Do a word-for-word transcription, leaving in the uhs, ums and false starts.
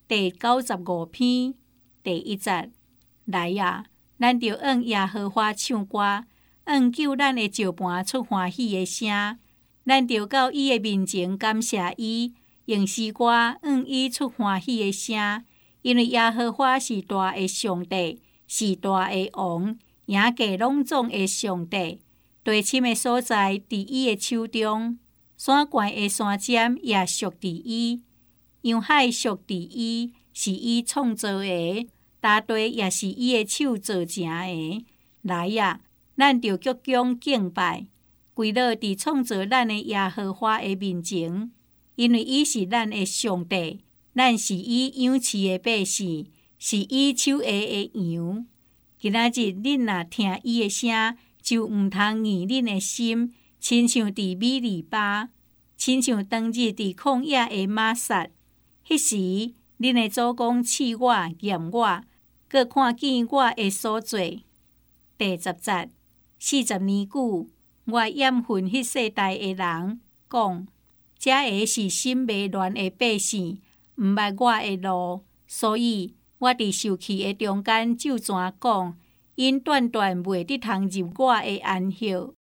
第九十五篇第一節。來啊，咱着向耶和華唱歌，向救咱的石盤出歡喜的聲。咱着到伊的面前感謝伊，用詩歌向伊出歡喜的聲。因為耶和華是大的上帝，是大的王，贏過攏總的上帝。地深的所在佇伊的手中，山懸的山尖也屬佇伊，洋海屬佇伊，是伊創造的。大地也是伊的手造成的。來啊，咱着鞠躬敬拜，跪落佇創造咱的耶和華的面前，因為伊是咱的上帝，咱是伊養飼的百姓，是伊手下的羊。今仔日恁若聽伊的聲，就毋通硬恁的心，親像佇米利巴，親像當日佇曠野的瑪撒。迄時，恁的祖公試我、驗我，閣看見我的所做。第十節，四十年久，我厭恨迄世代的人，講：這個是心迷亂的百姓，毋捌我的路，所以我佇受氣的中間咒詛講：因斷斷袂得通入我的安息。